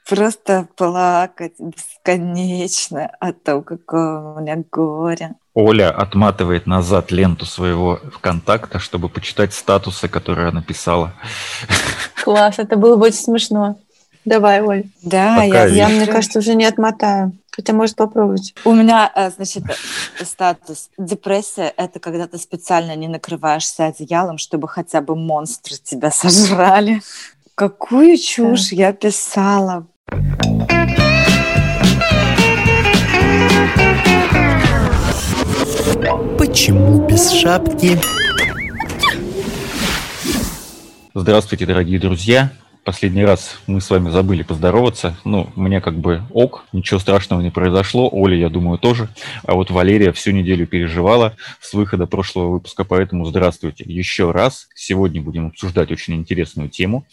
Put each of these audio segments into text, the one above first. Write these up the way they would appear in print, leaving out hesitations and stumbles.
просто плакать бесконечно от того, какое у меня горе. Оля отматывает назад ленту своего ВКонтакта, чтобы почитать статусы, которые она писала. Класс, это было бы очень смешно. Давай, Оль. Да, Пока Я, мне кажется, уже не отмотаю. Хотя, может, попробовать. У меня, значит, статус депрессия – это когда ты специально не накрываешься одеялом, чтобы хотя бы монстры тебя сожрали. Какую чушь я писала. Почему без шапки? Здравствуйте, дорогие друзья. Последний раз мы с вами забыли поздороваться. Мне как бы ок, ничего страшного не произошло. Оля, я думаю, тоже. А вот Валерия всю неделю переживала с выхода прошлого выпуска, поэтому здравствуйте еще раз. Сегодня будем обсуждать очень интересную тему.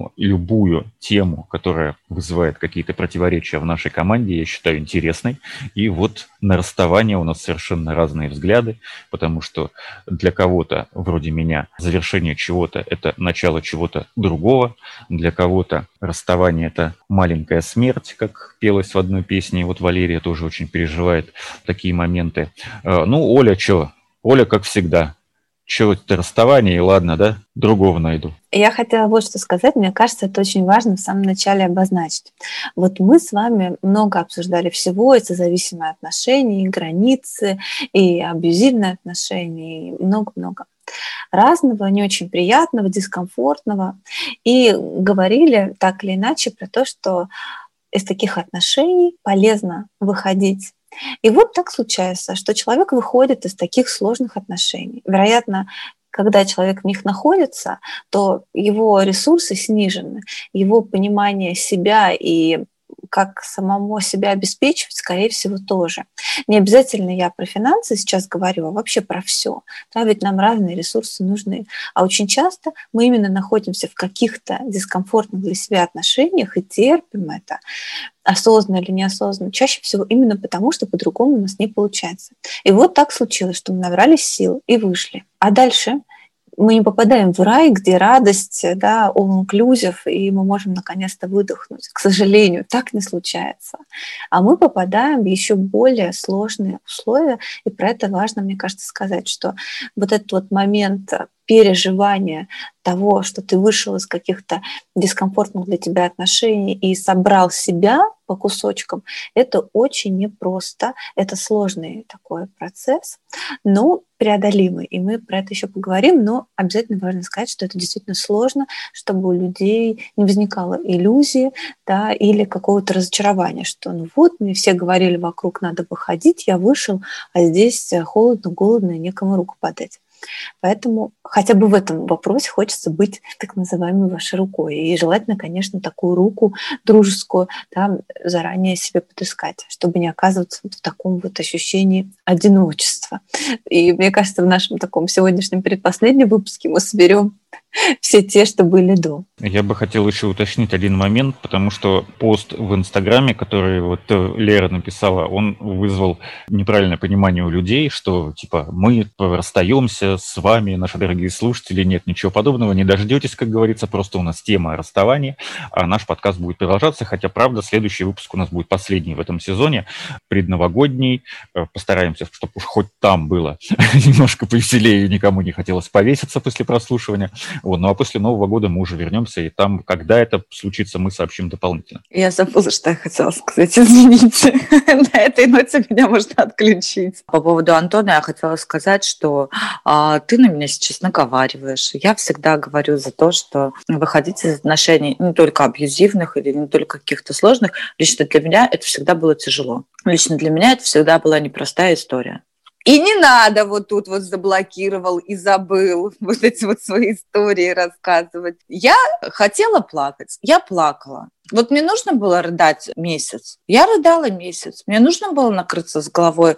Любую тему, которая вызывает какие-то противоречия в нашей команде, я считаю интересной. И вот на расставание у нас совершенно разные взгляды, потому что для кого-то, вроде меня, завершение чего-то – это начало чего-то другого. Для кого-то расставание – это маленькая смерть, как пелось в одной песне. И вот Валерия тоже очень переживает такие моменты. Оля, что? Оля, как всегда. Чего это расставание, и ладно, да? Другого найду. Я хотела вот что сказать. Мне кажется, это очень важно в самом начале обозначить. Вот мы с вами много обсуждали всего, и созависимые отношения, и границы, и абьюзивные отношения, и много-много разного, не очень приятного, дискомфортного. И говорили так или иначе про то, что из таких отношений полезно выходить. И вот так случается, что человек выходит из таких сложных отношений. Вероятно, когда человек в них находится, то его ресурсы снижены, его понимание себя и как самому себя обеспечивать, скорее всего, тоже. Не обязательно я про финансы сейчас говорю, а вообще про все. Да, ведь нам разные ресурсы нужны. А очень часто мы именно находимся в каких-то дискомфортных для себя отношениях и терпим это, осознанно или неосознанно, чаще всего именно потому, что по-другому у нас не получается. И вот так случилось, что мы набрались сил и вышли. А дальше мы не попадаем в рай, где радость, да, all-inclusive, и мы можем наконец-то выдохнуть. К сожалению, так не случается. А мы попадаем в еще более сложные условия, и про это важно, мне кажется, сказать, что вот этот вот момент переживания того, что ты вышел из каких-то дискомфортных для тебя отношений и собрал себя по кусочкам, это очень непросто, это сложный такой процесс, но преодолимый, и мы про это еще поговорим, но обязательно важно сказать, что это действительно сложно, чтобы у людей не возникало иллюзии, да, или какого-то разочарования, что мне все говорили вокруг, надо выходить, я вышел, а здесь холодно, голодно, некому руку подать. Поэтому хотя бы в этом вопросе хочется быть так называемой вашей рукой. И желательно, конечно, такую руку дружескую, да, заранее себе подыскать, чтобы не оказываться в таком вот ощущении одиночества. И мне кажется, в нашем таком сегодняшнем предпоследнем выпуске мы соберем все те, что были до. Я бы хотел еще уточнить один момент, потому что пост в Инстаграме, который вот Лера написала, он вызвал неправильное понимание у людей, что типа мы расстаемся с вами, наши дорогие слушатели. Нет, ничего подобного, не дождетесь, как говорится, просто у нас тема расставания, а наш подкаст будет продолжаться, хотя, правда, следующий выпуск у нас будет последний в этом сезоне, предновогодний. Постараемся, чтобы хоть там было немножко повеселее, и никому не хотелось повеситься после прослушивания. А после Нового года мы уже вернемся, и там, когда это случится, мы сообщим дополнительно. Я забыла, что я хотела сказать. Извините. На этой ноте меня можно отключить. По поводу Антона я хотела сказать, что ты на меня сейчас наговариваешь. Я всегда говорю за то, что выходить из отношений не только абьюзивных или не только каких-то сложных. Лично для меня это всегда было тяжело. Лично для меня это всегда была непростая история. И не надо вот тут вот заблокировал и забыл вот эти вот свои истории рассказывать. Я хотела плакать, я плакала. Вот мне нужно было рыдать месяц. Я рыдала месяц. Мне нужно было накрыться с головой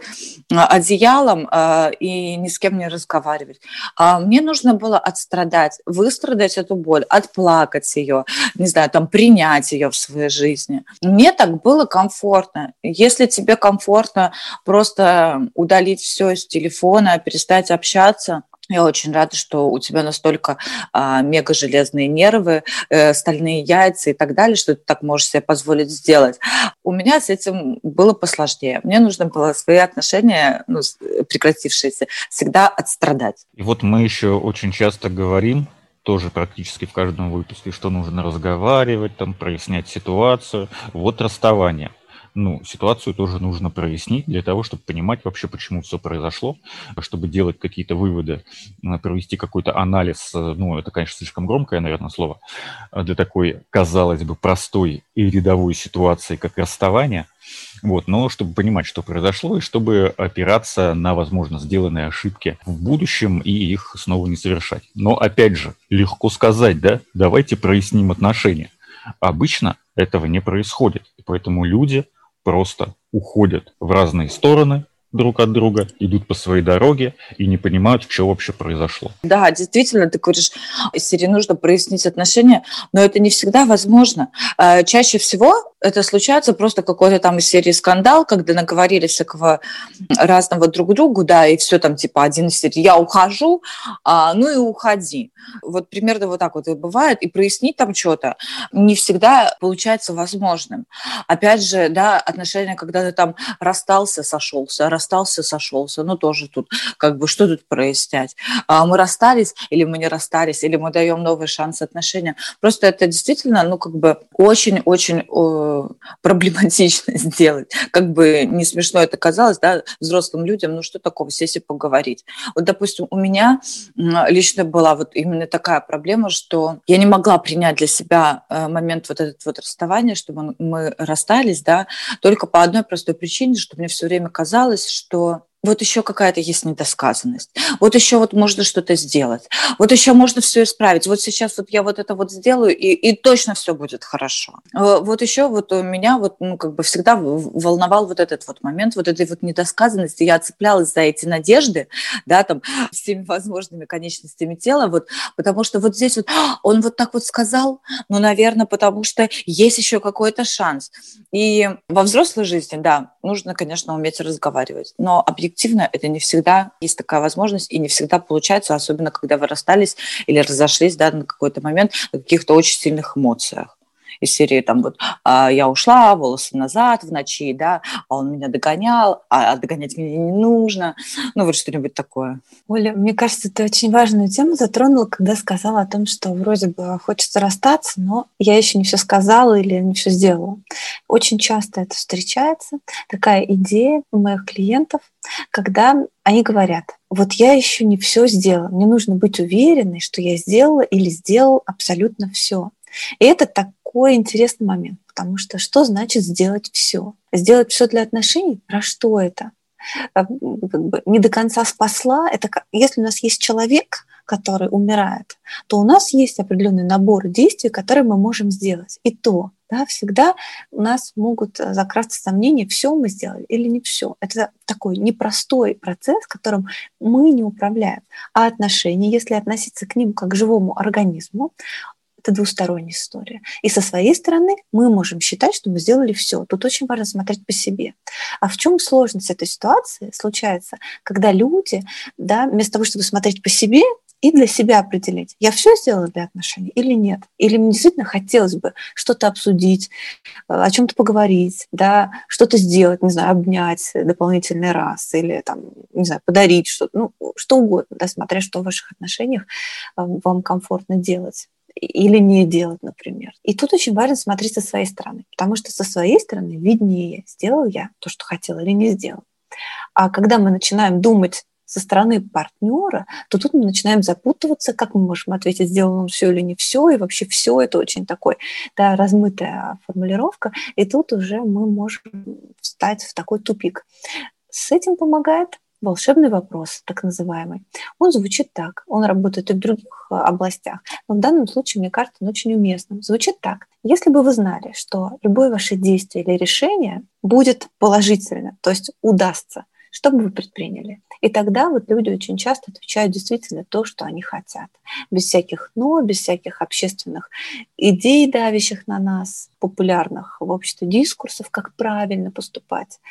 одеялом и ни с кем не разговаривать. Мне нужно было отстрадать, выстрадать эту боль, отплакать ее, не знаю, принять ее в своей жизни. Мне так было комфортно. Если тебе комфортно просто удалить все из телефона, перестать общаться, Я очень рада, что у тебя настолько мега железные нервы, стальные яйца и так далее, что ты так можешь себе позволить сделать. У меня с этим было посложнее. Мне нужно было свои отношения, прекратившиеся, всегда отстрадать. И вот мы еще очень часто говорим, тоже практически в каждом выпуске, что нужно разговаривать, там, прояснять ситуацию. Вот расставание. Ситуацию тоже нужно прояснить для того, чтобы понимать вообще, почему все произошло, чтобы делать какие-то выводы, провести какой-то анализ. Это, конечно, слишком громкое, наверное, слово, для такой, казалось бы, простой и рядовой ситуации, как расставание. Но чтобы понимать, что произошло, и чтобы опираться на, возможно, сделанные ошибки в будущем и их снова не совершать. Но, опять же, легко сказать, да, давайте проясним отношения. Обычно этого не происходит, и поэтому люди просто уходят в разные стороны друг от друга, идут по своей дороге и не понимают, что вообще произошло. Да, действительно, ты говоришь, из серии нужно прояснить отношения, но это не всегда возможно. Чаще всего это случается просто какой-то там из серии скандал, когда наговорили всякого разного друг другу, да, и все там типа один из серии «я ухожу», и уходи. Вот примерно вот так вот и бывает, и прояснить там что-то не всегда получается возможным. Опять же, да, отношения, когда ты там расстался, сошелся, тоже тут как бы что тут прояснять? Мы расстались или мы не расстались, или мы даем новый шанс отношениям. Просто это действительно, очень-очень проблематично сделать. Как бы не смешно это казалось, да, взрослым людям, что такого, сесть и поговорить. Вот, допустим, у меня лично была вот именно такая проблема, что я не могла принять для себя момент вот этот вот расставания, чтобы мы расстались, да, только по одной простой причине, что мне все время казалось, что вот еще какая-то есть недосказанность, вот еще вот можно что-то сделать, вот еще можно все исправить, вот сейчас вот я вот это вот сделаю, и точно все будет хорошо. Вот еще вот у меня вот, всегда волновал вот этот вот момент, вот этой вот недосказанности, я цеплялась за эти надежды, да, там, всеми возможными конечностями тела, вот, потому что вот здесь вот он вот так вот сказал, наверное, потому что есть еще какой-то шанс. И во взрослой жизни, да, нужно, конечно, уметь разговаривать, но объективно это не всегда есть такая возможность, и не всегда получается, особенно когда вы расстались или разошлись, да, на какой-то момент на каких-то очень сильных эмоциях. Из серии там вот я ушла, волосы назад в ночи, да, а он меня догонял, а догонять меня не нужно, вот что-нибудь такое. Оля, мне кажется, ты очень важную тему затронула, когда сказала о том, что вроде бы хочется расстаться, но я еще не все сказала или не все сделала. Очень часто это встречается, такая идея у моих клиентов, когда они говорят: вот я еще не все сделала, мне нужно быть уверенной, что я сделала или сделал абсолютно все. И это такой интересный момент, потому что значит сделать все? Сделать все для отношений? Про что это? Не до конца спасла. Это если у нас есть человек, который умирает, то у нас есть определенный набор действий, которые мы можем сделать. И то, да, всегда у нас могут закрасться сомнения, все мы сделали или не все. Это такой непростой процесс, которым мы не управляем. А отношения, если относиться к ним как к живому организму, это двусторонняя история. И со своей стороны мы можем считать, что мы сделали все. Тут очень важно смотреть по себе. А в чем сложность этой ситуации случается, когда люди, да, вместо того, чтобы смотреть по себе и для себя определить, я все сделала для отношений или нет. Или мне действительно хотелось бы что-то обсудить, о чем-то поговорить, да, что-то сделать, не знаю, обнять дополнительный раз или там, не знаю, подарить что-то, что угодно, да, смотря что в ваших отношениях вам комфортно делать. Или не делать, например. И тут очень важно смотреть со своей стороны, потому что со своей стороны виднее, сделал я то, что хотела, или не сделал. А когда мы начинаем думать со стороны партнера, то тут мы начинаем запутываться, как мы можем ответить, сделал он все или не все, и вообще все это очень такой, да, размытая формулировка, и тут уже мы можем встать в такой тупик. С этим помогает волшебный вопрос, так называемый. Он звучит так, он работает и в других областях, но в данном случае, мне кажется, он очень уместным. Звучит так: если бы вы знали, что любое ваше действие или решение будет положительно, то есть удастся, что бы вы предприняли? И тогда вот люди очень часто отвечают действительно то, что они хотят. Без всяких «но», без всяких общественных идей, давящих на нас, популярных в обществе дискурсов, как правильно поступать.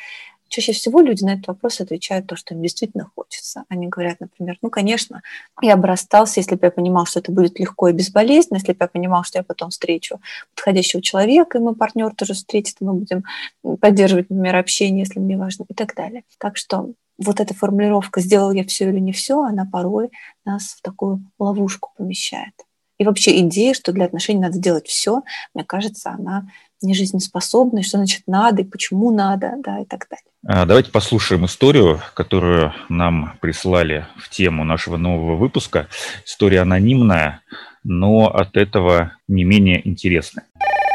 Чаще всего люди на этот вопрос отвечают то, что им действительно хочется. Они говорят, например, ну, конечно, я бы расстался, если бы я понимал, что это будет легко и безболезненно, если бы я понимал, что я потом встречу подходящего человека, и мой партнер тоже встретит, и мы будем поддерживать, например, общение, если мне важно, и так далее. Так что вот эта формулировка «сделал я все или не все», она порой нас в такую ловушку помещает. И вообще идея, что для отношений надо делать все, мне кажется, она не жизнеспособна, и что значит надо, и почему надо, да, и так далее. Давайте послушаем историю, которую нам прислали в тему нашего нового выпуска. История анонимная, но от этого не менее интересная.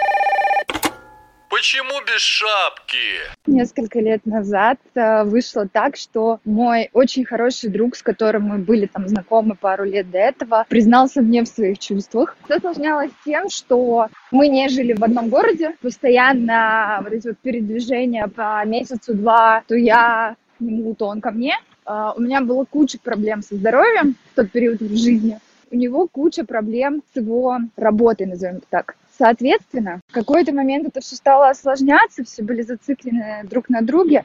Почему без шапки? Несколько лет назад вышло так, что мой очень хороший друг, с которым мы были там знакомы пару лет до этого, признался мне в своих чувствах. Это осложнялось тем, что мы не жили в одном городе, постоянно вот эти вот передвижения по месяцу-два, то я к нему, то он ко мне. У меня было куча проблем со здоровьем в тот период в жизни. У него куча проблем с его работой, назовем это так. Соответственно, в какой-то момент это все стало осложняться, все были зациклены друг на друге.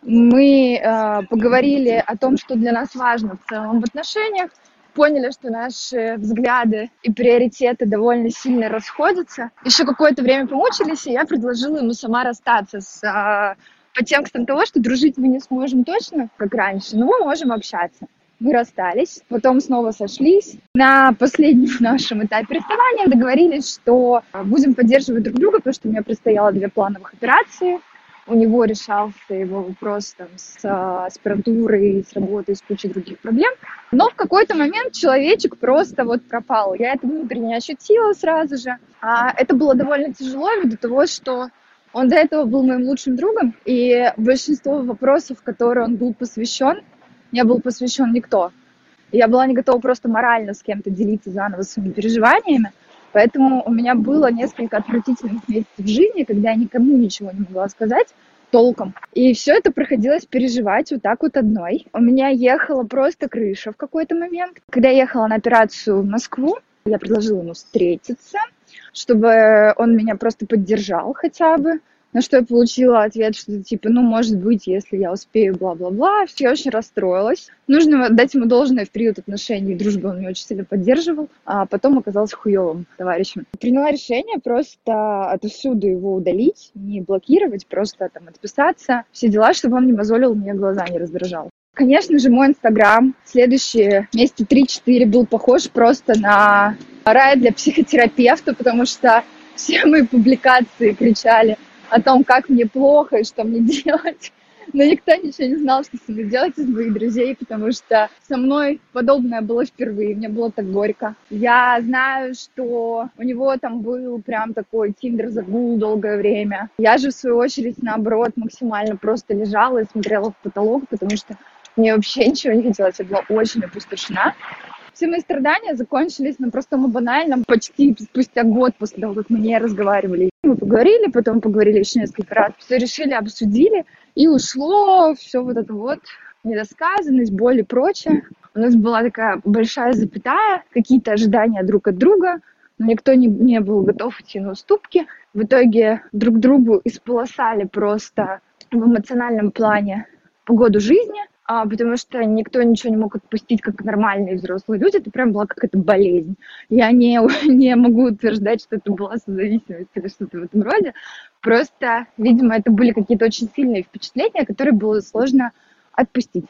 Мы поговорили о том, что для нас важно в целом в отношениях, поняли, что наши взгляды и приоритеты довольно сильно расходятся. Еще какое-то время помучились, и я предложила ему сама расстаться с подтекстом того, что дружить мы не сможем точно, как раньше, но мы можем общаться. Мы расстались, потом снова сошлись. На последнем нашем этапе расставания договорились, что будем поддерживать друг друга, потому что у меня предстояло 2 плановых операции. У него решался его вопрос там, с аспирантурой, с работой, с кучей других проблем. Но в какой-то момент человечек просто вот пропал. Я это внутренне ощутила сразу же. Это было довольно тяжело ввиду того, что он до этого был моим лучшим другом, и большинство вопросов, в которые он был посвящен, не был посвящен никто. Я была не готова просто морально с кем-то делиться заново своими переживаниями, поэтому у меня было несколько отвратительных месяцев в жизни, когда я никому ничего не могла сказать толком. И все это приходилось переживать вот так вот одной. У меня ехала просто крыша в какой-то момент. Когда я ехала на операцию в Москву, я предложила ему встретиться, чтобы он меня просто поддержал хотя бы. На что я получила ответ, что типа, ну, может быть, если я успею, бла-бла-бла. Я очень расстроилась. Нужно дать ему должное в период отношений и дружбы. Он меня очень сильно поддерживал, а потом оказался хуёвым товарищем. Приняла решение просто отовсюду его удалить, не блокировать, просто там отписаться. Все дела, чтобы он не мозолил мне глаза, не раздражал. Конечно же, мой Инстаграм следующие месяца 3-4 был похож просто на рай для психотерапевта, потому что все мои публикации кричали о том, как мне плохо и что мне делать. Но никто ничего не знал, что со мной делать из моих друзей, потому что со мной подобное было впервые. Мне было так горько. Я знаю, что у него там был прям такой тиндер-загул долгое время. Я же, в свою очередь, наоборот, максимально просто лежала и смотрела в потолок, потому что мне вообще ничего не хотелось. Я была очень опустошена. Все мои страдания закончились на простом и банальном почти спустя год после того, как мы не разговаривали. Мы поговорили, потом поговорили еще несколько раз, все решили, обсудили, и ушло все вот это вот, недосказанность, боль и прочее. У нас была такая большая запятая, какие-то ожидания друг от друга, но никто не был готов идти на уступки. В итоге друг другу исполосали просто в эмоциональном плане по году жизни, потому что никто ничего не мог отпустить, как нормальные взрослые люди. Это прям была какая-то болезнь. Я не могу утверждать, что это была созависимость или что-то в этом роде. Просто, видимо, это были какие-то очень сильные впечатления, которые было сложно отпустить.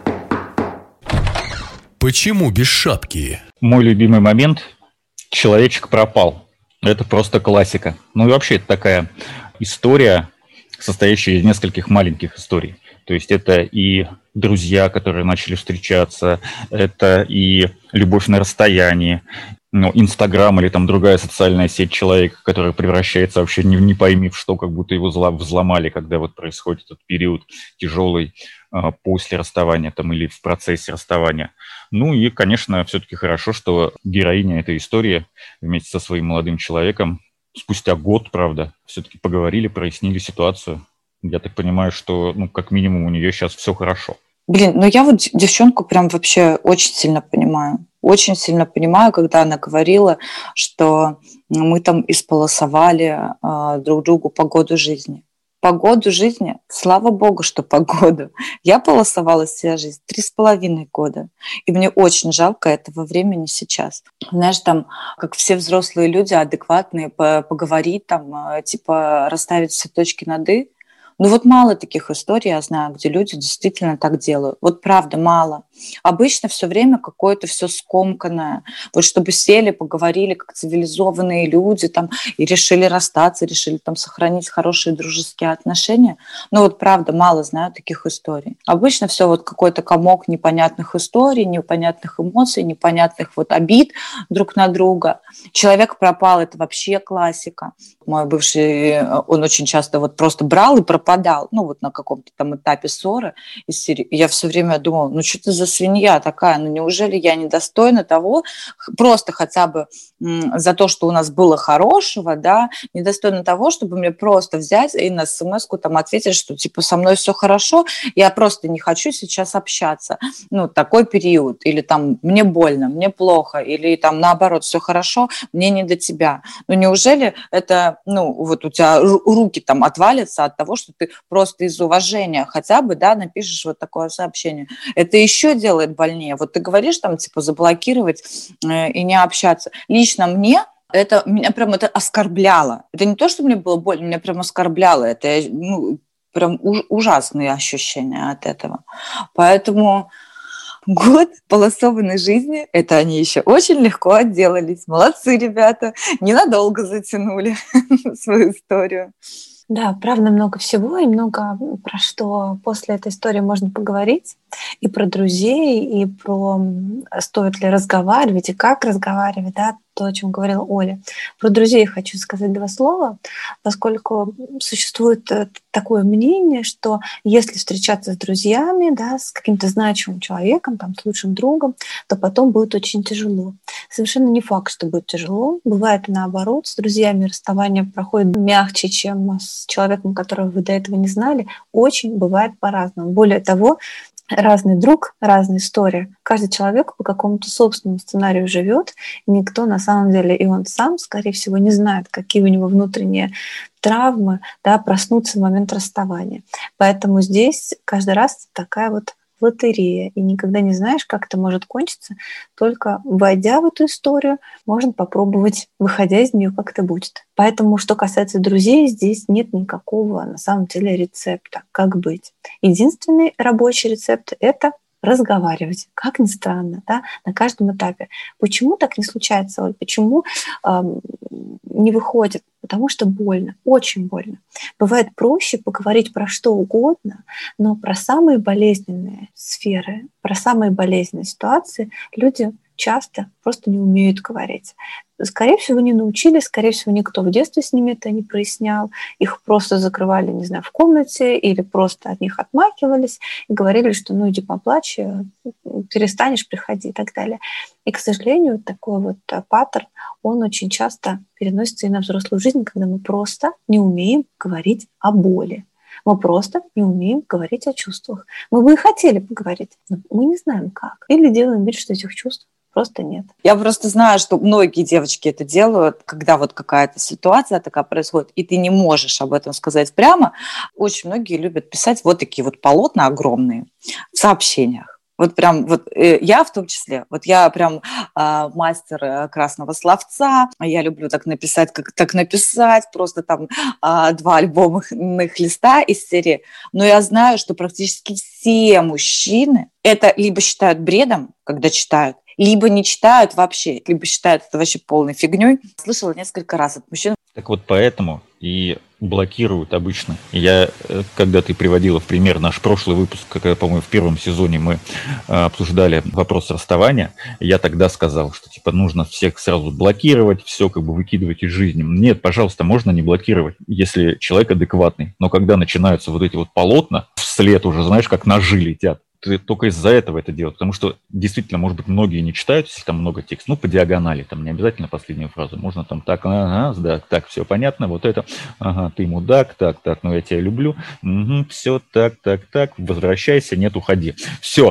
Почему без шапки? Мой любимый момент – человечек пропал. Это просто классика. Ну и вообще это такая история, состоящая из нескольких маленьких историй. То есть это и друзья, которые начали встречаться, это и любовь на расстоянии, ну, Инстаграм или там другая социальная сеть человека, которая превращается вообще не пойми в что, как будто его взломали, когда вот происходит этот период тяжелый после расставания там, или в процессе расставания. Ну и, конечно, все-таки хорошо, что героиня этой истории вместе со своим молодым человеком спустя год, правда, все-таки поговорили, прояснили ситуацию. Я так понимаю, что, ну, как минимум, у нее сейчас все хорошо. Блин, ну я вот девчонку прям вообще очень сильно понимаю. Очень сильно понимаю, когда она говорила, что мы там исполосовали друг другу по году жизни. Погоду жизни, слава богу, что погоду. Я полосовала вся жизнь 3,5 года. И мне очень жалко этого времени сейчас. Знаешь, там, как все взрослые люди, адекватные, поговорить, там, типа, расставить все точки над «и». Ну вот мало таких историй, я знаю, где люди действительно так делают. Вот правда, мало. Обычно все время какое-то все скомканное. Вот чтобы сели, поговорили как цивилизованные люди там, и решили расстаться, решили там сохранить хорошие дружеские отношения. Ну вот правда, мало знаю таких историй. Обычно все вот какой-то комок непонятных историй, непонятных эмоций, непонятных вот обид друг на друга. Человек пропал, это вообще классика. Мой бывший, он очень часто вот просто брал и пропадал, ну вот на каком-то там этапе ссоры из серии. И я все время думала, ну что ты за свинья такая, ну неужели я недостойна того, просто хотя бы за то, что у нас было хорошего, да, недостойна того, чтобы мне просто взять и на смс-ку там ответить, что типа со мной все хорошо, я просто не хочу сейчас общаться, ну такой период, или там мне больно, мне плохо, или там наоборот все хорошо, мне не до тебя. Ну неужели это, ну вот у тебя руки там отвалятся от того, что ты просто из уважения хотя бы, да, напишешь вот такое сообщение. Это еще делает больнее. Вот ты говоришь там, типа, заблокировать и не общаться. Лично мне меня прям это оскорбляло. Это не то, что мне было больно, меня прям оскорбляло. Это, ну, прям ужасные ощущения от этого. Поэтому год полосованной жизни, это они еще очень легко отделались. Молодцы, ребята, ненадолго затянули свою историю. Да, правда, много всего и много про что после этой истории можно поговорить. И про друзей, и про стоит ли разговаривать, и как разговаривать, да, то, о чем говорила Оля. Про друзей хочу сказать 2 слова, поскольку существует такое мнение, что если встречаться с друзьями, да, с каким-то значимым человеком, там, с лучшим другом, то потом будет очень тяжело. Совершенно не факт, что будет тяжело. Бывает и наоборот. С друзьями расставание проходит мягче, чем с человеком, которого вы до этого не знали. Очень бывает по-разному. Более того, разный друг, разная история. Каждый человек по какому-то собственному сценарию живет, и никто на самом деле, и он сам, скорее всего, не знает, какие у него внутренние травмы, да, проснутся в момент расставания. Поэтому здесь каждый раз такая вот лотерея, и никогда не знаешь, как это может кончиться. Только войдя в эту историю, можно попробовать, выходя из нее, как это будет. Поэтому, что касается друзей, здесь нет никакого, на самом деле, рецепта, как быть. Единственный рабочий рецепт – это разговаривать, как ни странно, да, на каждом этапе. Почему так не случается, Оль? Почему не выходит? Потому что больно, очень больно. Бывает проще поговорить про что угодно, но про самые болезненные сферы, про самые болезненные ситуации люди часто просто не умеют говорить. Скорее всего, не научились, скорее всего, никто в детстве с ними это не прояснял. Их просто закрывали, не знаю, в комнате или просто от них отмахивались и говорили, что ну иди поплачь, перестанешь, приходи и так далее. И, к сожалению, такой вот паттерн, он очень часто переносится и на взрослую жизнь, когда мы просто не умеем говорить о боли. Мы просто не умеем говорить о чувствах. Мы бы и хотели поговорить, но мы не знаем как. Или делаем вид, что этих чувств просто нет. Я просто знаю, что многие девочки это делают, когда вот какая-то ситуация такая происходит, и ты не можешь об этом сказать прямо. Очень многие любят писать вот такие вот полотна огромные в сообщениях. Вот прям, вот я в том числе, вот я прям мастер красного словца, я люблю так написать, как так написать, просто там 2 альбомных листа из серии, но я знаю, что практически все мужчины это либо считают бредом, когда читают, либо не читают вообще, либо считают это вообще полной фигней. Слышала несколько раз от мужчин. Так вот поэтому и блокируют обычно. Я, когда ты приводила в пример наш прошлый выпуск, когда, по-моему, в 1 сезоне мы обсуждали вопрос расставания, я тогда сказал, что типа нужно всех сразу блокировать, все как бы выкидывать из жизни. Нет, пожалуйста, можно не блокировать, если человек адекватный. Но когда начинаются вот эти вот полотна, вслед уже, знаешь, как ножи летят, ты только из-за этого это делаешь, потому что действительно, может быть, многие не читают, если там много текста, ну, по диагонали, там не обязательно последнюю фразу, можно там так, ага, да, так, все понятно, вот это, ага, ты мудак, так, ну, я тебя люблю, угу, все, так, возвращайся, нет, уходи, все,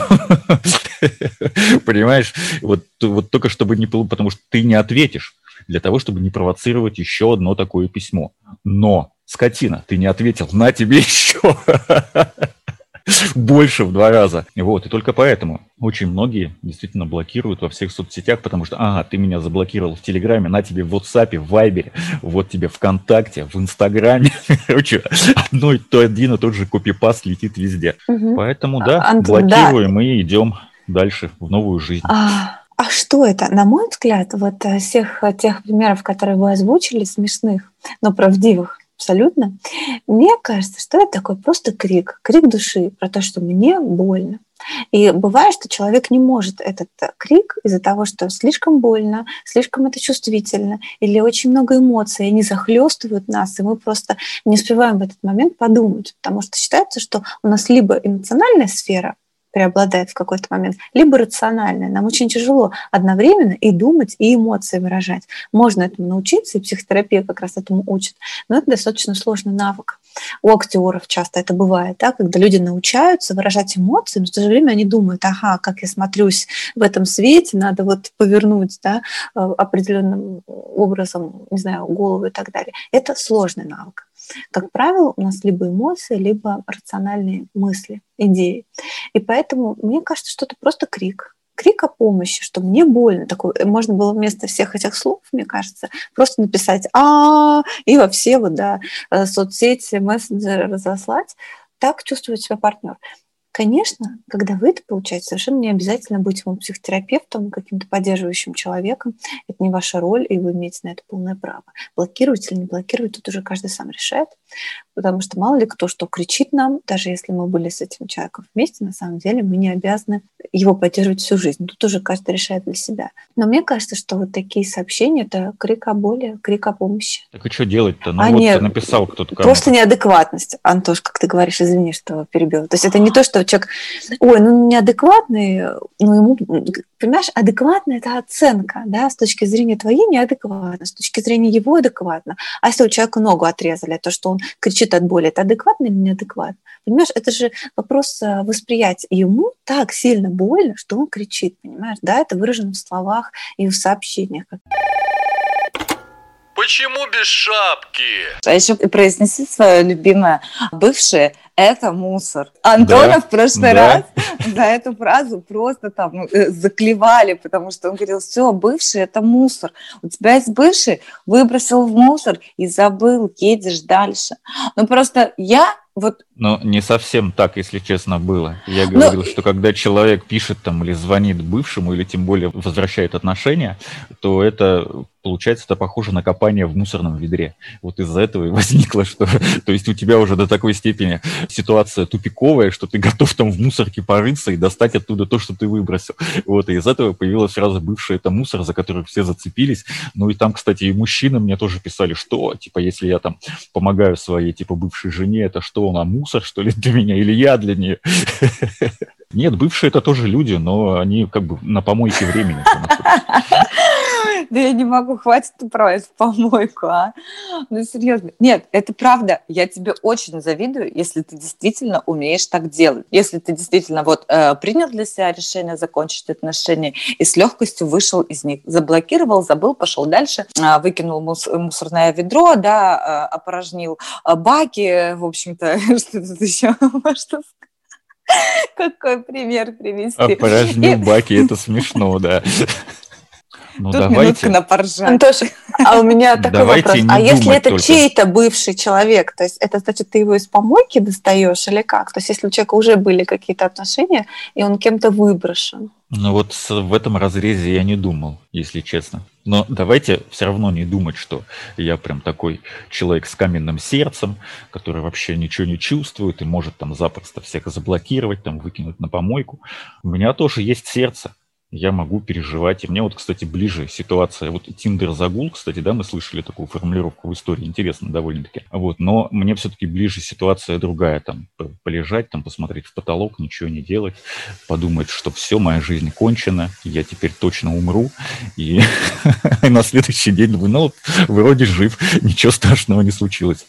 понимаешь, вот только чтобы не было, потому что ты не ответишь, для того, чтобы не провоцировать еще одно такое письмо, но скотина, ты не ответил, на тебе еще. Больше в 2 раза. Вот, и только поэтому очень многие действительно блокируют во всех соцсетях, потому что, ты меня заблокировал в Телеграме, на тебе в WhatsApp, в Вайбере, вот тебе ВКонтакте, в Инстаграме. Короче, один и тот же копипаст летит везде. Поэтому, Антон, блокируем и идем дальше в новую жизнь. А что это? На мой взгляд, вот всех тех примеров, которые вы озвучили, смешных, но правдивых, абсолютно. Мне кажется, что это такой просто крик души про то, что мне больно. И бывает, что человек не может этот крик из-за того, что слишком больно, слишком это чувствительно, или очень много эмоций, они захлестывают нас, и мы просто не успеваем в этот момент подумать, потому что считается, что у нас либо эмоциональная сфера преобладает в какой-то момент, либо рациональное. Нам очень тяжело одновременно и думать, и эмоции выражать. Можно этому научиться, и психотерапия как раз этому учит, но это достаточно сложный навык. У актеров часто это бывает, да, когда люди научаются выражать эмоции, но в то же время они думают, как я смотрюсь в этом свете, надо вот повернуть, да, определенным образом, не знаю, голову и так далее. Это сложный навык. Как правило, у нас либо эмоции, либо рациональные мысли, идеи. И поэтому мне кажется, что это просто крик о помощи, что мне больно. Такой, можно было вместо всех этих слов, мне кажется, просто написать и во все соцсети, мессенджеры разослать. Так чувствует себя партнер. Конечно, когда вы это получаете, совершенно не обязательно быть ему психотерапевтом, каким-то поддерживающим человеком. Это не ваша роль, и вы имеете на это полное право. Блокировать или не блокировать, тут уже каждый сам решает. Потому что мало ли кто что кричит нам, даже если мы были с этим человеком вместе, на самом деле мы не обязаны его поддерживать всю жизнь. Тут уже каждый решает для себя. Но мне кажется, что вот такие сообщения – это крик о боли, крик о помощи. Так и что делать-то? Нет, ты написал кто-то кому-то. Просто неадекватность, Антош, как ты говоришь, извини, что перебила. То есть это не то, что человек, неадекватный, ему, понимаешь, адекватно – это оценка, да, с точки зрения твоей неадекватно, с точки зрения его адекватно. А если у человека ногу отрезали, то, что он кричит от боли, это адекватно или неадекватно? Понимаешь, это же вопрос восприятия. Ему так сильно больно, что он кричит, понимаешь? Да, это выражено в словах и в сообщениях. Почему без шапки? А еще произнеси свое любимое. Бывшие – это мусор. Антона в прошлый раз за эту фразу просто заклевали, потому что он говорил, все, бывший – это мусор. У тебя есть бывший, выбросил в мусор и забыл, едешь дальше. Но просто Но не совсем так, если честно, было. Я говорил, что когда человек пишет или звонит бывшему, или тем более возвращает отношения, то это, получается, это похоже на копание в мусорном ведре. Вот из-за этого и возникло, что... То есть у тебя уже до такой степени ситуация тупиковая, что ты готов в мусорке порыться и достать оттуда то, что ты выбросил. И из этого появилась фраза «бывший – это мусор», за который все зацепились. И там, кстати, и мужчины мне тоже писали, что, если я помогаю своей, бывшей жене, это что, она мусор, что ли, для меня, или я для нее? Нет, бывшие – это тоже люди, но они на помойке времени. Да я не могу, хватит про помойку, Ну, серьезно. Нет, это правда. Я тебе очень завидую, если ты действительно умеешь так делать. Если ты действительно принял для себя решение закончить отношения и с легкостью вышел из них. Заблокировал, забыл, пошел дальше, выкинул мусорное ведро, опорожнил баки, в общем-то, что тут еще можно сказать. Какой пример привести? Опорожнил баки, это смешно, да. Тут минутка на поржать. Антоша, у меня такой вопрос. А если это только чей-то бывший человек, то есть это значит, ты его из помойки достаешь или как? То есть если у человека уже были какие-то отношения, и он кем-то выброшен? В этом разрезе я не думал, если честно. Но давайте все равно не думать, что я прям такой человек с каменным сердцем, который вообще ничего не чувствует и может запросто всех заблокировать, выкинуть на помойку. У меня тоже есть сердце. Я могу переживать. И мне кстати, ближе ситуация. Тиндер-загул, кстати, мы слышали такую формулировку в истории. Интересно довольно-таки. Но мне все-таки ближе ситуация другая. Полежать, посмотреть в потолок, ничего не делать. Подумать, что все, моя жизнь кончена. Я теперь точно умру. И на следующий день думаю, вроде жив. Ничего страшного не случилось.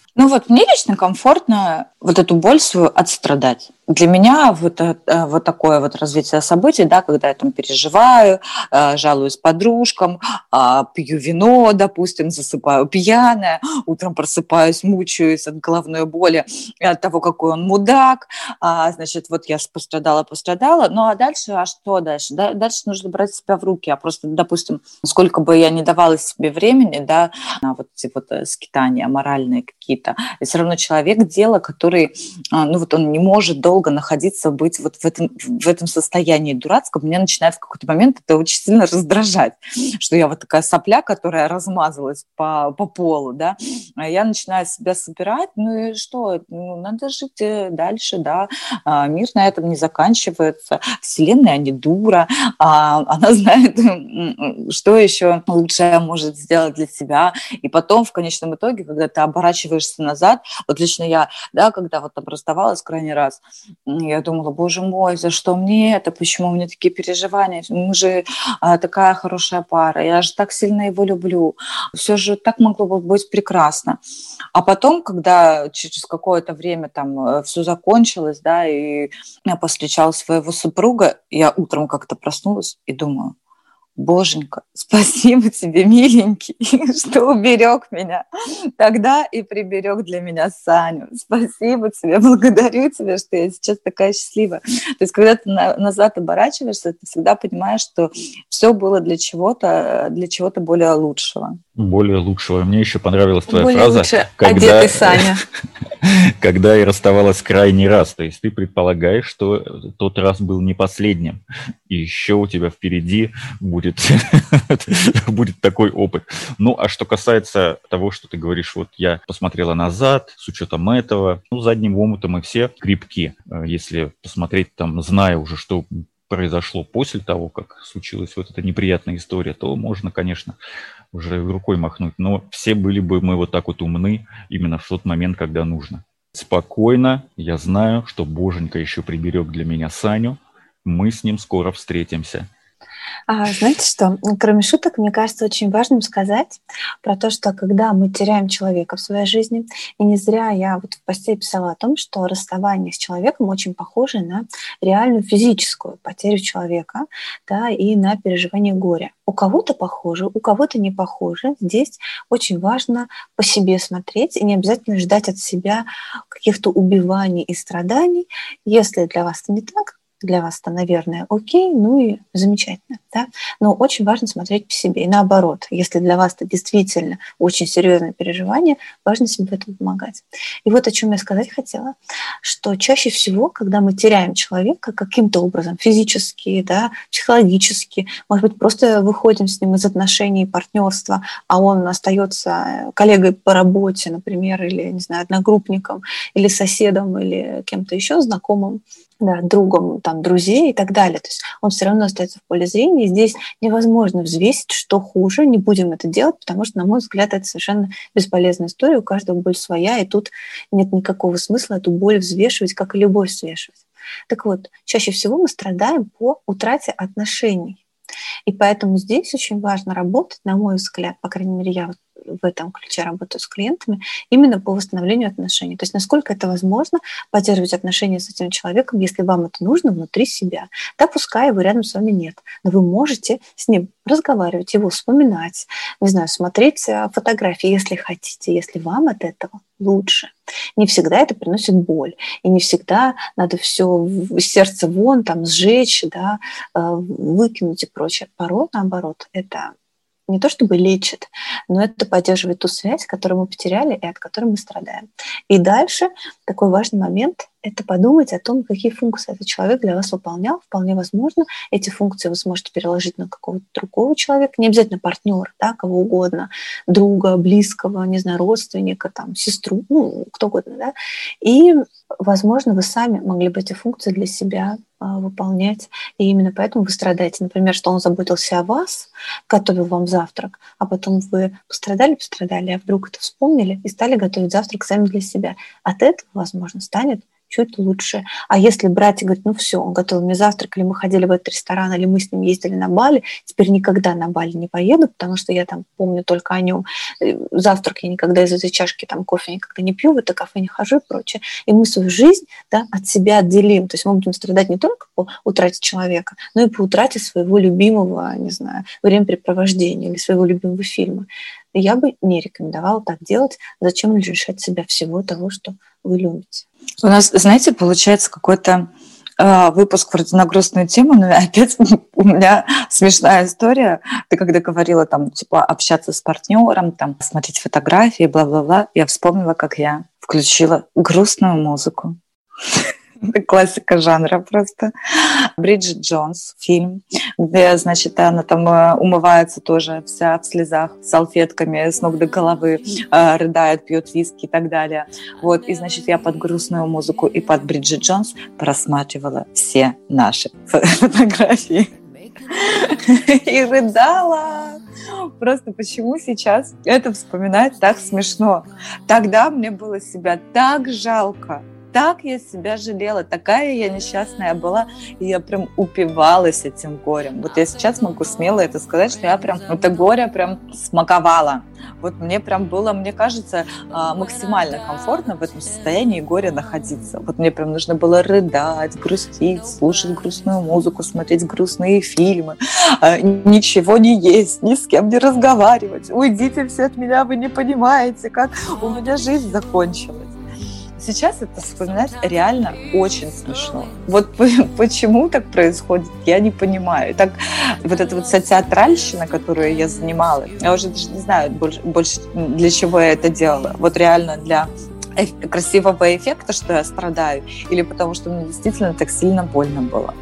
Ну вот мне лично комфортно вот эту боль свою отстрадать. Для меня вот такое вот развитие событий, да, когда я там переживаю, жалуюсь подружкам, пью вино, допустим, засыпаю пьяная, утром просыпаюсь, мучаюсь от головной боли и от того, какой он мудак, значит, вот я пострадала, ну а дальше, что дальше? Дальше нужно брать себя в руки, просто, допустим, сколько бы я ни давала себе времени, да, на вот эти вот скитания моральные какие-то, и все равно человек дело, который, ну вот он не может долго находиться, быть вот в этом состоянии дурацком. Меня начинает в какой-то момент это очень сильно раздражать, что я вот такая сопля, которая размазалась по полу, да, а я начинаю себя собирать, ну и что, ну, надо жить дальше, да, мир на этом не заканчивается, вселенная не дура, она знает, что еще лучшее может сделать для себя, и потом в конечном итоге, когда ты оборачиваешься назад, вот лично я, да, когда вот там расставалась крайний раз, я думала, боже мой, за что мне это, почему у меня такие переживания, мы же такая хорошая пара, я же так сильно его люблю, все же так могло бы быть прекрасно. А потом, когда через какое-то время там все закончилось, да, и я повстречала своего супруга, я утром как-то проснулась и думаю, Боженька, спасибо тебе, миленький, что уберег меня тогда и приберег для меня Саню. Спасибо тебе, благодарю тебя, что я сейчас такая счастливая. То есть, когда ты назад оборачиваешься, ты всегда понимаешь, что все было для чего-то более лучшего. Более лучшего. Мне еще понравилась твоя Более фраза, лучше когда, одетый Саня. когда я расставалась крайний раз. То есть ты предполагаешь, что тот раз был не последним. И еще у тебя впереди будет такой опыт. Ну, а что касается того, что ты говоришь, вот я посмотрела назад, с учетом этого, ну, задним умом-то мы все крепки. Если посмотреть там, зная уже, что произошло после того, как случилась вот эта неприятная история, то можно, конечно, уже рукой махнуть. Но все были бы мы вот так вот умны именно в тот момент, когда нужно. Спокойно, я знаю, что Боженька еще приберег для меня Саню. Мы с ним скоро встретимся. Знаете что, кроме шуток, мне кажется очень важным сказать про то, что когда мы теряем человека в своей жизни, и не зря я вот в посте писала о том, что расставание с человеком очень похоже на реальную физическую потерю человека, да, и на переживание горя. У кого-то похоже, у кого-то не похоже. Здесь очень важно по себе смотреть и не обязательно ждать от себя каких-то убиваний и страданий. Если для вас это не так, для вас это, наверное, окей, ну и замечательно, да? Но очень важно смотреть по себе. И наоборот, если для вас это действительно очень серьезное переживание, важно себе в этом помогать. И вот о чем я сказать хотела, что чаще всего, когда мы теряем человека каким-то образом, физически, да, психологически, может быть, просто выходим с ним из отношений, партнерства, а он остается коллегой по работе, например, или, не знаю, одногруппником, или соседом, или кем-то еще знакомым, да, другом, там, друзей и так далее. То есть он все равно остается в поле зрения, и здесь невозможно взвесить, что хуже, не будем это делать, потому что, на мой взгляд, это совершенно бесполезная история, у каждого боль своя, и тут нет никакого смысла эту боль взвешивать, как и любовь взвешивать. Так вот, чаще всего мы страдаем по утрате отношений. И поэтому здесь очень важно работать, на мой взгляд, по крайней мере, я в этом ключе работаю с клиентами, именно по восстановлению отношений. То есть насколько это возможно поддерживать отношения с этим человеком, если вам это нужно внутри себя. Да, пускай его рядом с вами нет, но вы можете с ним разговаривать, его вспоминать, не знаю, смотреть фотографии, если хотите, если вам от этого лучше. Не всегда это приносит боль, и не всегда надо все из сердца вон, там, сжечь, да, выкинуть и прочее. Порой, наоборот, это не то чтобы лечит, но это поддерживает ту связь, которую мы потеряли и от которой мы страдаем. И дальше такой важный момент – это подумать о том, какие функции этот человек для вас выполнял. Вполне возможно, эти функции вы сможете переложить на какого-то другого человека, не обязательно партнера, да, кого угодно, друга, близкого, не знаю, родственника, там, сестру, ну, кто угодно. Да? И, возможно, вы сами могли бы эти функции для себя выполнять, и именно поэтому вы страдаете. Например, что он заботился о вас, готовил вам завтрак, а потом вы пострадали, а вдруг это вспомнили и стали готовить завтрак сами для себя. От этого, возможно, станет чуть лучше. А если брать и говорить, ну все, он готовил мне завтрак, или мы ходили в этот ресторан, или мы с ним ездили на Бали, теперь никогда на Бали не поеду, потому что я там помню только о нем. Завтрак я никогда из этой чашки там кофе никогда не пью, в это кафе не хожу и прочее. И мы свою жизнь, да, от себя отделим. То есть мы будем страдать не только по утрате человека, но и по утрате своего любимого, не знаю, времяпрепровождения или своего любимого фильма. Я бы не рекомендовала так делать. Зачем лишать себя всего того, что вы любите? У нас, знаете, получается какой-то выпуск вроде на грустную тему, но опять у меня смешная история. Ты когда говорила там, типа, общаться с партнером, там, смотреть фотографии, бла-бла-бла, я вспомнила, как я включила грустную музыку. Это классика жанра просто. Бриджит Джонс, фильм, где, значит, она там умывается тоже вся в слезах, с салфетками с ног до головы, рыдает, пьет виски и так далее. Вот, и, значит, я под грустную музыку и под Бриджит Джонс просматривала все наши фотографии. И рыдала. Просто почему сейчас это вспоминать так смешно? Тогда мне было себя так жалко. Так я себя жалела, такая я несчастная была, и я прям упивалась этим горем. Вот я сейчас могу смело это сказать, что я прям это горе прям смаковала. Вот мне прям было, мне кажется, максимально комфортно в этом состоянии горя находиться. Вот мне прям нужно было рыдать, грустить, слушать грустную музыку, смотреть грустные фильмы, ничего не есть, ни с кем не разговаривать. Уйдите все от меня, вы не понимаете, как у меня жизнь закончилась. Сейчас это вспоминать реально очень смешно. Вот почему так происходит, я не понимаю. Так, вот эта вот вся театральщина, которую я занимала, я уже даже не знаю больше для чего я это делала. Вот реально для красивого эффекта, что я страдаю, или потому что мне действительно так сильно больно было.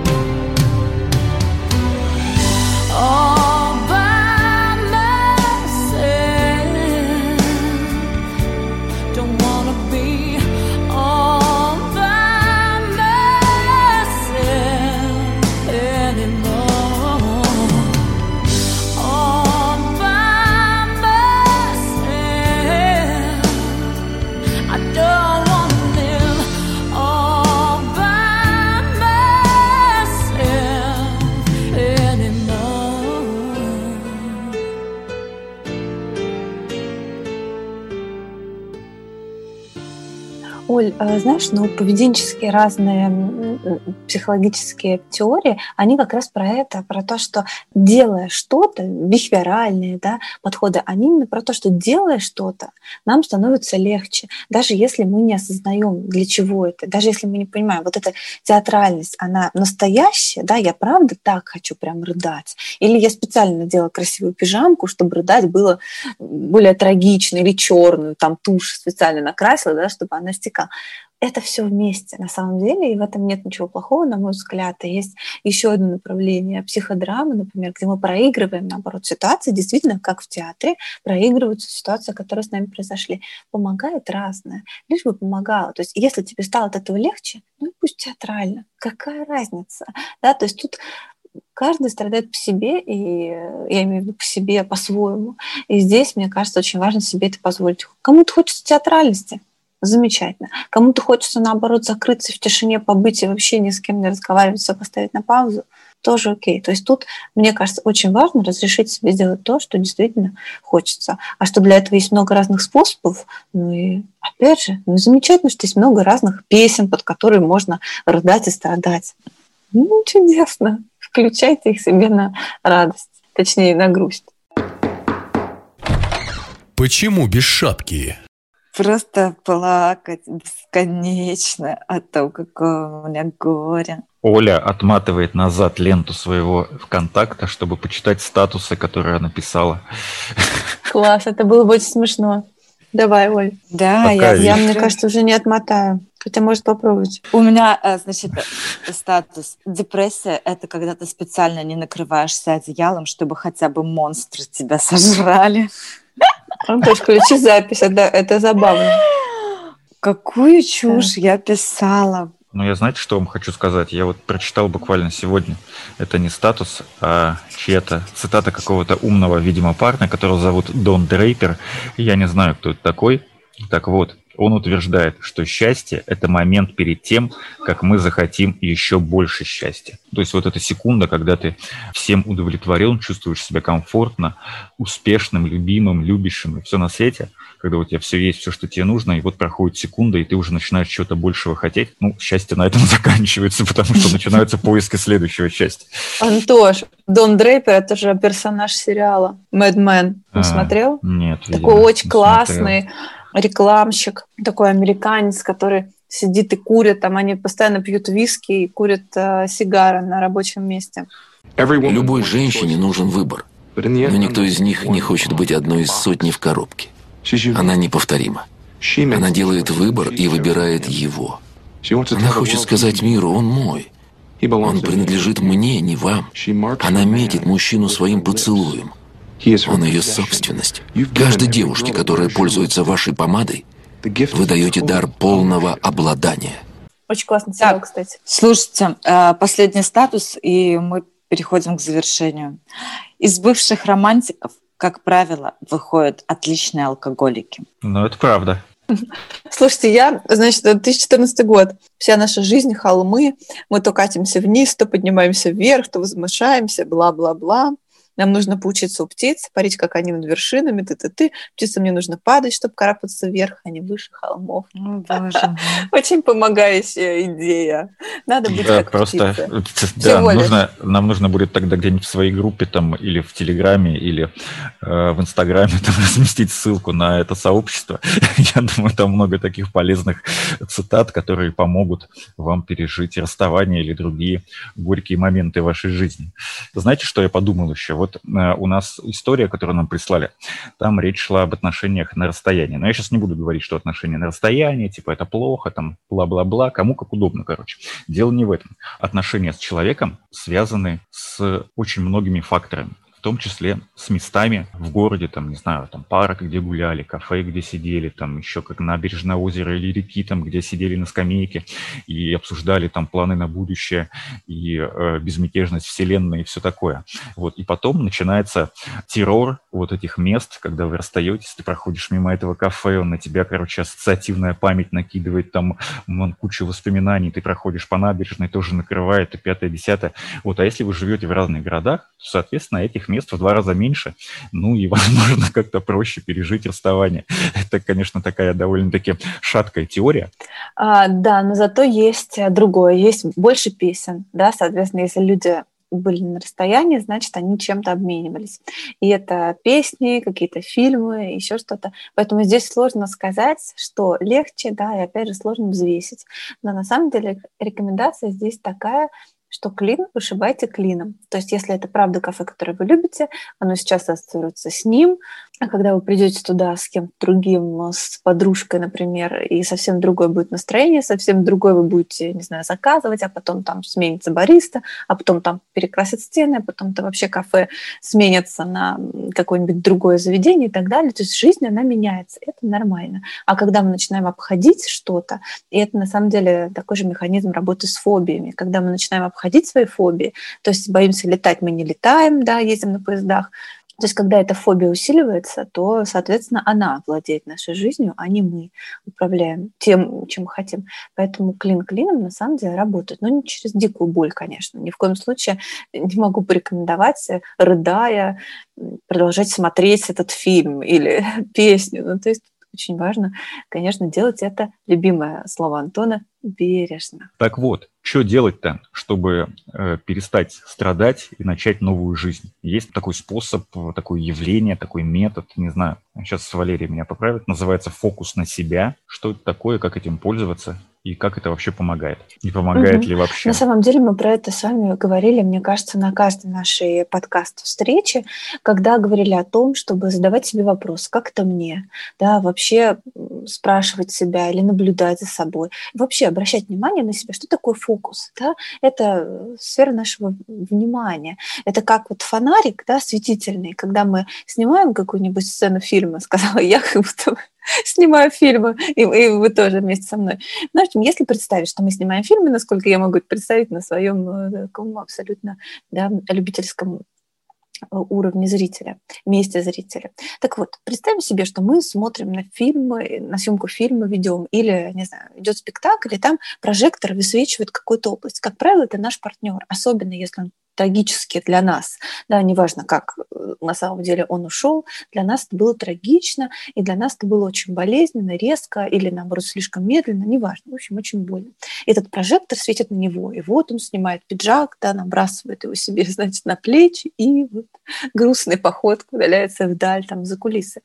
Оль, знаешь, ну, поведенческие разные психологические теории, они как раз про это, про то, что делая что-то, бихевиоральные, да, подходы, они именно про то, что делая что-то, нам становится легче, даже если мы не осознаем, для чего это, даже если мы не понимаем, вот эта театральность, она настоящая, да, я правда так хочу прям рыдать, или я специально надела красивую пижамку, чтобы рыдать было более трагично, или черную, там тушь специально накрасила, да, чтобы она стекала. Это все вместе на самом деле, и в этом нет ничего плохого, на мой взгляд. И есть еще одно направление психодрамы, например, где мы проигрываем, наоборот, ситуации, действительно, как в театре, проигрываются ситуации, которые с нами произошли. Помогает разное, лишь бы помогало. То есть если тебе стало от этого легче, ну пусть театрально, какая разница? Да? То есть тут каждый страдает по себе, и я имею в виду по себе, по-своему. И здесь, мне кажется, очень важно себе это позволить. Кому-то хочется театральности. Замечательно. Кому-то хочется, наоборот, закрыться в тишине, побыть и вообще ни с кем не разговаривать, все поставить на паузу. Тоже окей. То есть тут, мне кажется, очень важно разрешить себе сделать то, что действительно хочется. А что для этого есть много разных способов, ну и опять же, ну замечательно, что есть много разных песен, под которые можно рыдать и страдать. Ну, чудесно. Включайте их себе на радость, точнее, на грусть. Почему без шапки? Просто плакать бесконечно от того, какое у меня горе. Оля отматывает назад ленту своего ВКонтакта, чтобы почитать статусы, которые она писала. Класс, это было бы очень смешно. Давай, Оль. Да, я, мне кажется, уже не отмотаю. Хотя, может, попробовать. У меня, значит, статус депрессия – это когда ты специально не накрываешься одеялом, чтобы хотя бы монстры тебя сожрали. Ну, то есть включи запись, это забавно. Какую чушь я писала. Ну, я знаете, что вам хочу сказать? Я вот прочитал буквально сегодня. Это не статус, а чья-то цитата какого-то умного, видимо, парня, которого зовут Дон Дрейпер. Я не знаю, кто это такой. Так вот, Он утверждает, что счастье – это момент перед тем, как мы захотим еще больше счастья. То есть вот эта секунда, когда ты всем удовлетворен, чувствуешь себя комфортно, успешным, любимым, любящим и все на свете, когда у тебя все есть, все, что тебе нужно, и вот проходит секунда, и ты уже начинаешь чего-то большего хотеть, ну, счастье на этом заканчивается, потому что начинаются поиски следующего счастья. Антош, Дон Дрейпер – это же персонаж сериала «Мэд Мэн». Не смотрел? Нет, такой очень классный рекламщик, такой американец, который сидит и курит, там они постоянно пьют виски и курят сигары на рабочем месте. Любой женщине нужен выбор, но никто из них не хочет быть одной из сотни в коробке. Она неповторима. Она делает выбор и выбирает его. Она хочет сказать миру: он мой. Он принадлежит мне, не вам. Она метит мужчину своим поцелуем. Он ее собственность. Каждой девушке, которая пользуется вашей помадой, вы даете дар полного обладания. Очень классный сериал, кстати. Слушайте, последний статус, и мы переходим к завершению. Из бывших романтиков, как правило, выходят отличные алкоголики. Ну, это правда. Слушайте, значит, 2014 год. Вся наша жизнь, холмы. Мы то катимся вниз, то поднимаемся вверх, то возвышаемся, бла-бла-бла. Нам нужно поучиться у птиц, парить, как они над вершинами, ты-ты-ты. Птицам не нужно падать, чтобы карабкаться вверх, а не выше холмов. Очень помогающая идея. Надо быть как просто, птицы. Да, нам нужно будет тогда где-нибудь в своей группе там, или в Телеграме, или в Инстаграме там, разместить ссылку на это сообщество. Я думаю, там много таких полезных цитат, которые помогут вам пережить расставание или другие горькие моменты вашей жизни. Знаете, что я подумал еще? Вот у нас история, которую нам прислали, там речь шла об отношениях на расстоянии. Но я сейчас не буду говорить, что отношения на расстоянии, типа это плохо, там бла-бла-бла, кому как удобно, короче. Дело не в этом. Отношения с человеком связаны с очень многими факторами, в том числе с местами в городе, там, не знаю, там парк, где гуляли, кафе, где сидели, там еще как набережное озера или реки, там, где сидели на скамейке и обсуждали там планы на будущее и безмятежность вселенной и все такое. Вот. И потом начинается террор вот этих мест, когда вы расстаетесь, ты проходишь мимо этого кафе, он на тебя, короче, ассоциативная память накидывает, там кучу воспоминаний, ты проходишь по набережной, тоже накрывает, и 5-10. Вот. А если вы живете в разных городах, то, соответственно, этих мест в 2 раза меньше, ну и возможно как-то проще пережить расставание. Это, конечно, такая довольно-таки шаткая теория. Да, но зато есть другое, есть больше песен, да, соответственно, если люди были на расстоянии, значит, они чем-то обменивались. И это песни, какие-то фильмы, еще что-то. Поэтому здесь сложно сказать, что легче, да, и опять же сложно взвесить. Но на самом деле рекомендация здесь такая, что клин вышибайте клином. То есть если это правда кафе, которое вы любите, оно сейчас ассоциируется с ним, а когда вы придете туда с кем-то другим, с подружкой, например, и совсем другое будет настроение, совсем другое вы будете, не знаю, заказывать, а потом там сменится бариста, а потом там перекрасят стены, а потом-то вообще кафе сменится на какое-нибудь другое заведение и так далее. То есть жизнь, она меняется, это нормально. А когда мы начинаем обходить что-то, и это на самом деле такой же механизм работы с фобиями, когда мы начинаем обходить свои фобии, то есть боимся летать, мы не летаем, да, ездим на поездах. То есть когда эта фобия усиливается, то, соответственно, она владеет нашей жизнью, а не мы управляем тем, чем мы хотим. Поэтому клин клином на самом деле работает. Но не через дикую боль, конечно. Ни в коем случае не могу порекомендовать, рыдая, продолжать смотреть этот фильм или песню. Ну, то есть очень важно, конечно, делать это, любимое слово Антона, бережно. Так вот, что делать-то, чтобы перестать страдать и начать новую жизнь? Есть такой способ, такое явление, такой метод, не знаю, сейчас Валерия меня поправит, называется фокус на себя. Что это такое, как этим пользоваться и как это вообще помогает? И помогает ли вообще? На самом деле мы про это с вами говорили, мне кажется, на каждой нашей подкаст-встрече, когда говорили о том, чтобы задавать себе вопрос, как это мне, да, вообще спрашивать себя или наблюдать за собой, вообще обращать внимание на себя, что такое фокус, да? Это сфера нашего внимания, это как вот фонарик, да, светительный, когда мы снимаем какую-нибудь сцену фильма, сказала я, как будто снимаю фильмы, и вы тоже вместе со мной. Ну, в общем, если представить, что мы снимаем фильмы, насколько я могу это представить на своем таком абсолютно, да, любительском уровне зрителя, месте зрителя. Так вот, представим себе, что мы смотрим на фильмы, на съемку фильма ведем, или, не знаю, идет спектакль, и там прожектор высвечивает какую-то область. Как правило, это наш партнер, особенно если он трагически для нас. Да, неважно, как на самом деле он ушел, для нас это было трагично, и для нас это было очень болезненно, резко, или, наоборот, слишком медленно, неважно, в общем, очень больно. Этот прожектор светит на него, и вот он снимает пиджак, да, набрасывает его себе, значит, на плечи, и вот грустной походкой удаляется вдаль, там, за кулисы.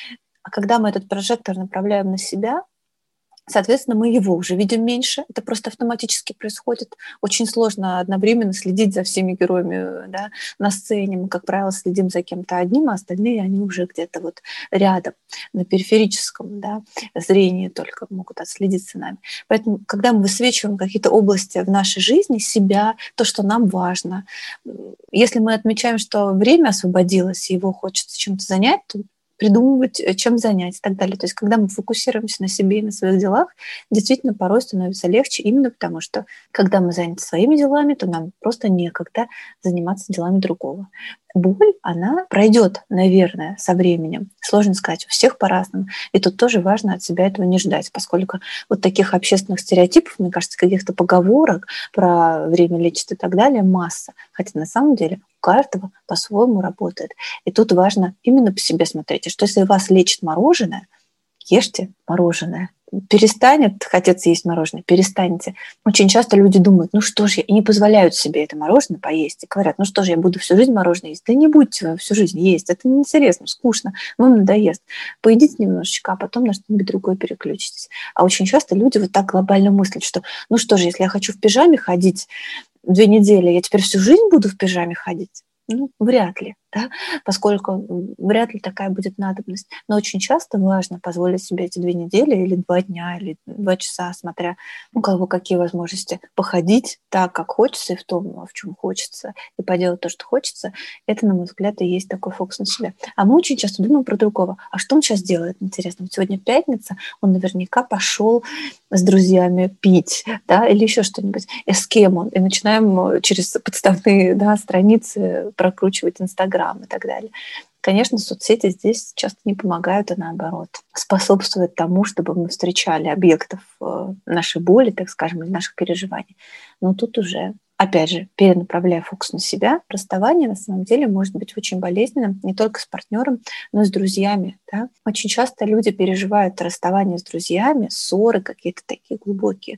А когда мы этот прожектор направляем на себя, соответственно, мы его уже видим меньше. Это просто автоматически происходит. Очень сложно одновременно следить за всеми героями, да, на сцене. Мы, как правило, следим за кем-то одним, а остальные, они уже где-то вот рядом, на периферическом, да, зрении только могут отследить за нами. Поэтому, когда мы высвечиваем какие-то области в нашей жизни, себя, то, что нам важно, если мы отмечаем, что время освободилось, и его хочется чем-то занять, то придумывать, чем занять и так далее. То есть когда мы фокусируемся на себе и на своих делах, действительно порой становится легче, именно потому что когда мы заняты своими делами, то нам просто некогда заниматься делами другого. Боль, она пройдет, наверное, со временем. Сложно сказать, у всех по-разному. И тут тоже важно от себя этого не ждать, поскольку вот таких общественных стереотипов, мне кажется, каких-то поговорок про время лечит и так далее масса. Хотя на самом деле у каждого по-своему работает. И тут важно именно по себе смотреть. И что если вас лечит мороженое, ешьте мороженое. Перестанет хотеться есть мороженое, перестанете. Очень часто люди думают, ну что ж, и не позволяют себе это мороженое поесть. И говорят, ну что ж, я буду всю жизнь мороженое есть. Да не будете вы всю жизнь есть, это неинтересно, скучно, вам надоест. Поедите немножечко, а потом на что-нибудь другое переключитесь. А очень часто люди вот так глобально мыслят, что ну что же, если я хочу в пижаме ходить 2 недели, я теперь всю жизнь буду в пижаме ходить? Ну, вряд ли, да, поскольку вряд ли такая будет надобность. Но очень часто важно позволить себе эти 2 недели или 2 дня, или 2 часа, смотря, ну, как бы какие возможности, походить так, как хочется, и в том, в чем хочется, и поделать то, что хочется. Это, на мой взгляд, и есть такой фокус на себя. А мы очень часто думаем про другого. А что он сейчас делает? Интересно, вот сегодня пятница, он наверняка пошел с друзьями пить, да, или еще что-нибудь. И с кем он? И начинаем через подставные, да, страницы прокручивать Инстаграм и так далее. Конечно, соцсети здесь часто не помогают, а наоборот способствуют тому, чтобы мы встречали объектов нашей боли, так скажем, или наших переживаний. Но тут уже, опять же, перенаправляя фокус на себя, расставание на самом деле может быть очень болезненным не только с партнером, но и с друзьями. Да? Очень часто люди переживают расставание с друзьями, ссоры, какие-то такие глубокие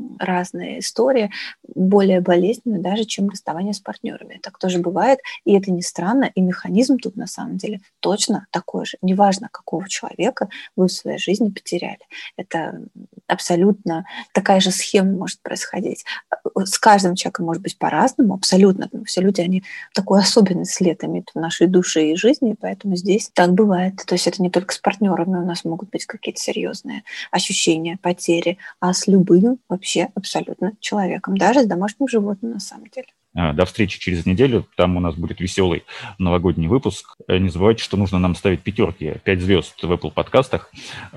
разные истории, более болезненные даже, чем расставание с партнерами. Так тоже бывает, и это не странно, и механизм тут на самом деле точно такой же. Неважно, какого человека вы в своей жизни потеряли. Это абсолютно такая же схема может происходить. С каждым человеком может быть по-разному, абсолютно. Все люди, они такой особенный след имеют в нашей душе и жизни, поэтому здесь так бывает. То есть это не только с партнерами у нас могут быть какие-то серьезные ощущения, потери, а с любым вообще абсолютно человеком, даже с домашним животным на самом деле. До встречи через неделю. Там у нас будет веселый новогодний выпуск. Не забывайте, что нужно нам ставить 5 звезд в Apple подкастах,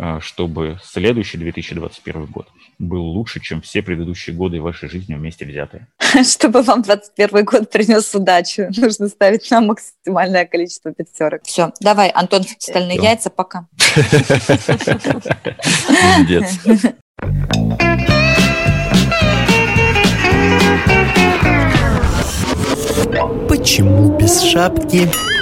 чтобы следующий 2021 год был лучше, чем все предыдущие годы вашей жизни вместе взятые. Чтобы вам 2021 год принес удачу, нужно ставить нам максимальное количество 5. Все, давай, Антон, стальные яйца, пока. Почему без шапки?